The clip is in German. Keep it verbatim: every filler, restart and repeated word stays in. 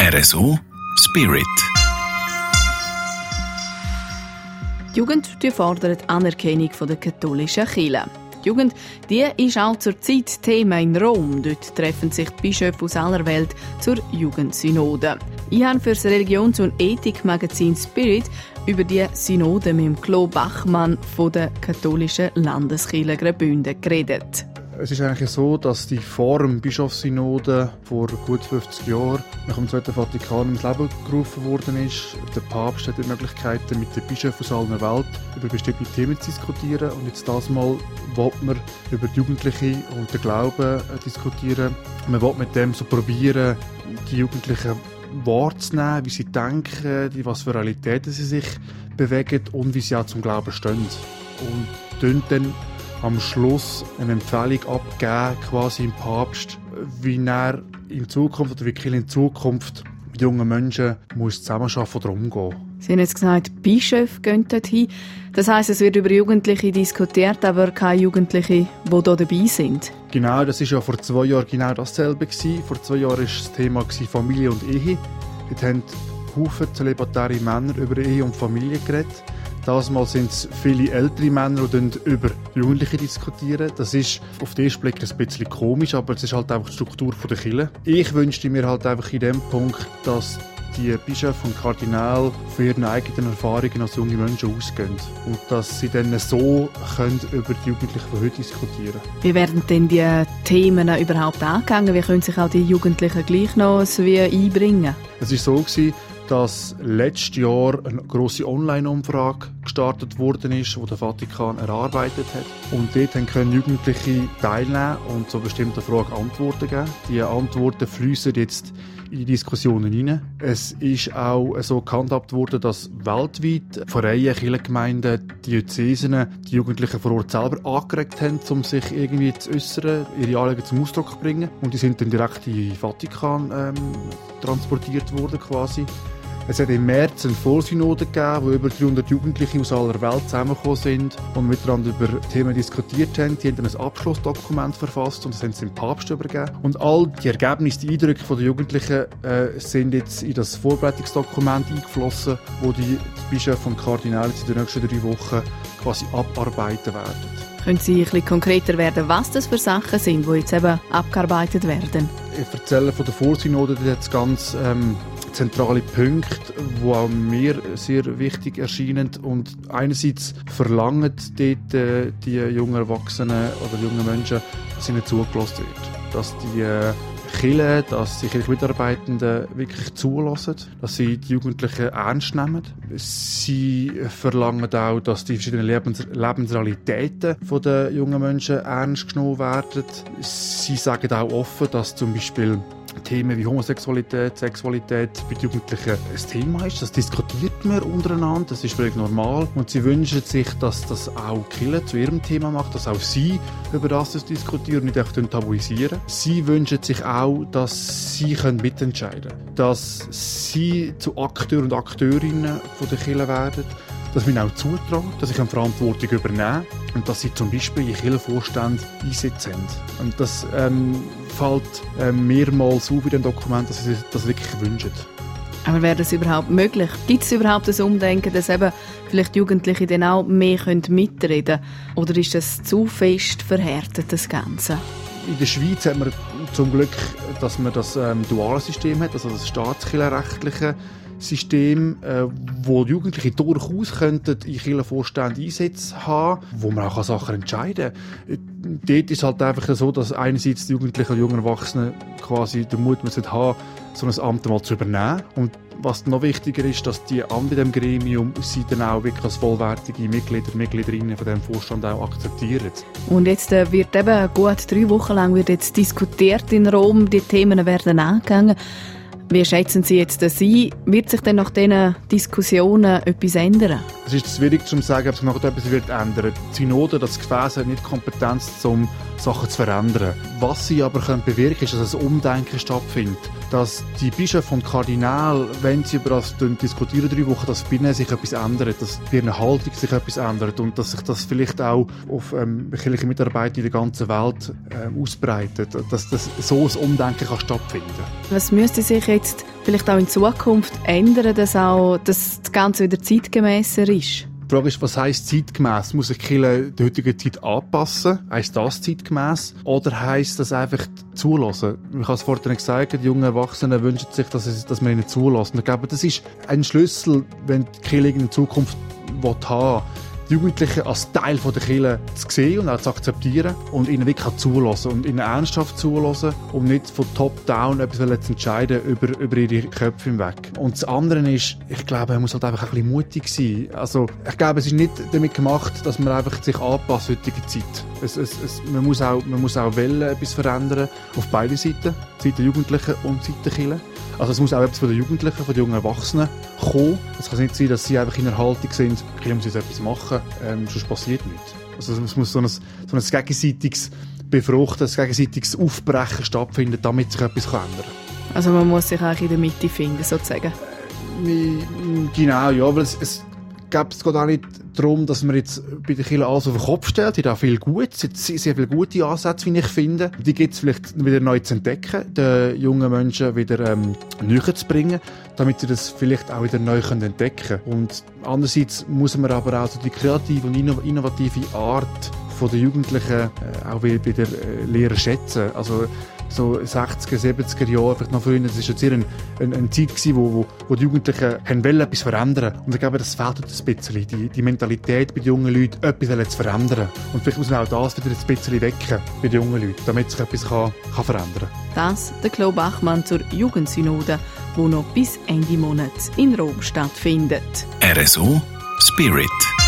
R S O Spirit. Die Jugend die fordert Anerkennung der katholischen Kirche. Die Jugend die ist auch zur Zeit Thema in Rom. Dort treffen sich die Bischöfe aus aller Welt zur Jugendsynode. Ich habe für das Religions- und Ethikmagazin Spirit über die Synode mit dem Claude Bachmann von der katholischen Landeskirche Graubünden geredet. Es ist eigentlich so, dass die Form Bischofssynode vor gut fünfzig Jahren nach dem Zweiten Vatikan ins Leben gerufen worden ist. Der Papst hat die Möglichkeiten, mit den Bischöfen aus aller Welt über bestimmte Themen zu diskutieren. Und jetzt das Mal will man über die Jugendlichen und den Glauben diskutieren. Man will mit dem so probieren, die Jugendlichen wahrzunehmen, wie sie denken, was für Realitäten sie sich bewegen und wie sie auch zum Glauben stehen. Und dann am Schluss eine Empfehlung abgeben, quasi im Papst, wie er in Zukunft oder wie Kirche in Zukunft mit jungen Menschen muss zusammenarbeiten oder umgehen. Sie haben jetzt gesagt, die Bischöfe gehen dorthin. Das heisst, es wird über Jugendliche diskutiert, aber keine Jugendlichen, die hier dabei sind. Genau, das war ja vor zwei Jahren genau dasselbe. Vor zwei Jahren war das Thema Familie und Ehe. Dort haben Haufen zölibatäre Männer über Ehe und Familie geredet. Diesmal sind es viele ältere Männer, die über Jugendliche diskutieren. Das ist auf den ersten Blick ein bisschen komisch, aber es ist halt einfach die Struktur der Kirche. Ich wünschte mir halt einfach in dem Punkt, dass die Bischöfe und Kardinäle von ihren eigenen Erfahrungen als junge Menschen ausgehen und dass sie dann so können über die Jugendlichen von heute diskutieren. Wie werden denn die Themen überhaupt angegangen? Wie können sich auch die Jugendlichen gleich noch wie einbringen? Es war so, dass letztes Jahr eine grosse Online-Umfrage gestartet worden ist, die der Vatikan erarbeitet hat. Und dort können Jugendliche teilnehmen und zu bestimmten Fragen Antworten geben. Die Antworten fließen jetzt in die Diskussionen hinein. Es ist auch so gehandhabt worden, dass weltweit Vereine, Kirchengemeinden, Diözesen die Jugendlichen vor Ort selber angeregt haben, um sich irgendwie zu äußern, ihre Anliegen zum Ausdruck zu bringen. Und die sind dann direkt in den Vatikan ähm, transportiert worden quasi. Es hat im März eine Vollsynode gegeben, wo über dreihundert Jugendliche aus aller Welt zusammengekommen sind und miteinander über Themen diskutiert haben. Die haben dann ein Abschlussdokument verfasst und das haben sie dem Papst übergeben. Und all die Ergebnisse, die Eindrücke der Jugendlichen äh, sind jetzt in das Vorbereitungsdokument eingeflossen, wo die Bischöfe und Kardinäle in den nächsten drei Wochen quasi abarbeiten werden. Können Sie ein bisschen konkreter werden, was das für Sachen sind, die jetzt eben abgearbeitet werden? Ich erzähle von der Vorsynode, die jetzt ganz ähm, zentrale Punkte, die auch mir sehr wichtig erscheinen. Und einerseits verlangen dort äh, die jungen Erwachsenen oder jungen Menschen, dass ihnen zugelassen wird. Dass die äh, Kirche, dass sich ihre Mitarbeitenden wirklich zulassen, dass sie die Jugendlichen ernst nehmen. Sie verlangen auch, dass die verschiedenen Lebens- Lebensrealitäten der jungen Menschen ernst genommen werden. Sie sagen auch offen, dass zum Beispiel Themen wie Homosexualität, Sexualität bei den Jugendlichen ein Thema ist. Das diskutiert man untereinander, das ist völlig normal. Und sie wünschen sich, dass das auch die Kirche zu ihrem Thema macht, dass auch sie über das diskutieren und nicht einfach tabuisieren. Sie wünschen sich auch, dass sie mitentscheiden können. Dass sie zu Akteuren und Akteurinnen von der Kirche werden. Dass wir ihnen auch zutrauen, dass sie eine Verantwortung übernehmen und dass sie zum Beispiel in Kirchenvorstand Einsitz haben. Und das ähm, fällt ähm, mehrmals auf in dem Dokument, dass sie sich das wirklich wünschen. Aber wäre das überhaupt möglich? Gibt es überhaupt das Umdenken, dass eben vielleicht Jugendliche dann auch mehr mitreden können? Oder ist das zu fest verhärtet, das Ganze? In der Schweiz hat man zum Glück, dass man das ähm, duale System hat, also das staatskirchenrechtliche System, äh, wo die Jugendlichen durchaus könnten in Kirchenvorständen Einsätze haben, wo man auch Sachen entscheiden kann. Dort ist es halt einfach so, dass einerseits die Jugendlichen und jungen Erwachsenen quasi den Mut müssen haben, so ein Amt mal zu übernehmen. Und was noch wichtiger ist, dass die anderen in diesem Gremium sie dann auch wirklich als vollwertige Mitglieder und Mitgliederinnen von diesem Vorstand auch akzeptieren. Und jetzt äh, wird eben gut drei Wochen lang wird jetzt diskutiert in Rom, die Themen werden angegangen. Wie schätzen Sie jetzt das ein? Wird sich denn nach diesen Diskussionen etwas ändern? Es ist schwierig zu sagen, ob sich noch etwas wird ändern. Die Synode, das Gefäß, hat nicht die Kompetenz, um Sachen zu verändern. Was sie aber können bewirken können, ist, dass ein Umdenken stattfindet. Dass die Bischöfe und Kardinäle, wenn sie über das diskutieren, drei Wochen, dass bei ihnen sich etwas ändert, dass bei ihrer Haltung sich etwas ändert und dass sich das vielleicht auch auf ähm, kirchliche Mitarbeiter in der ganzen Welt ähm, ausbreitet. Dass das so ein Umdenken kann stattfinden kann. Was müsste sich jetzt Vielleicht auch in Zukunft ändern, dass auch das Ganze wieder zeitgemässer ist? Die Frage ist, was heisst zeitgemäss? Muss sich die Kirche der heutigen Zeit anpassen? Heisst das zeitgemäss? Oder heisst das einfach zulassen? Ich habe es vorhin gesagt, die jungen Erwachsenen wünschen sich, dass, es, dass man ihnen zulässt. Und ich glaube, das ist ein Schlüssel, wenn die Kirche in Zukunft haben will, die Jugendlichen als Teil der Kirche zu sehen und auch zu akzeptieren und ihnen wirklich zulassen und ihnen ernsthaft zulassen und nicht von top-down etwas zu entscheiden über, über ihre Köpfe hinweg. Und das andere ist, ich glaube, man muss halt einfach ein bisschen mutig sein. Also, ich glaube, es ist nicht damit gemacht, dass man einfach sich anpasst in der heutigen Zeit. Es, es, es, man muss auch, man muss auch wollen, etwas verändern, auf beide Seiten, Seite der Jugendlichen und Seite der Kirche. Also es muss auch etwas von den Jugendlichen, von den jungen Erwachsenen kommen. Es kann nicht sein, dass sie einfach in der Haltung sind, okay, muss jetzt etwas machen, ähm, sonst passiert nichts. Also es muss so ein, so ein gegenseitiges Befruchten, ein gegenseitiges Aufbrechen stattfinden, damit sich etwas ändern kann. Also man muss sich eigentlich in der Mitte finden, sozusagen? Äh, genau, ja, weil es, es geht auch nicht darum, dass man jetzt bei den Kirchen alles auf den Kopf stellt. Die haben viel Gutes, sehr, sehr viele gute Ansätze, wie ich finde. Die gibt es vielleicht wieder neu zu entdecken, den jungen Menschen wieder ähm, näher zu bringen, damit sie das vielleicht auch wieder neu können entdecken können. Und andererseits muss man aber auch so die kreative und innovative Art von den Jugendlichen äh, auch wieder äh, lernen schätzen. Also so sechziger, siebziger Jahre, vielleicht noch früher, das war jetzt eine, eine, eine Zeit gewesen, wo, wo, wo die Jugendlichen haben wollen, etwas verändern. Und ich glaube, das fehlt ein bisschen, die, die Mentalität bei den jungen Leuten, etwas zu verändern. Und vielleicht muss man auch das wieder ein bisschen wecken bei den jungen Leuten, damit sich etwas kann, kann verändern kann. Das der Claude Bachmann zur Jugendsynode, die noch bis Ende Monat in Rom stattfindet. R S O Spirit.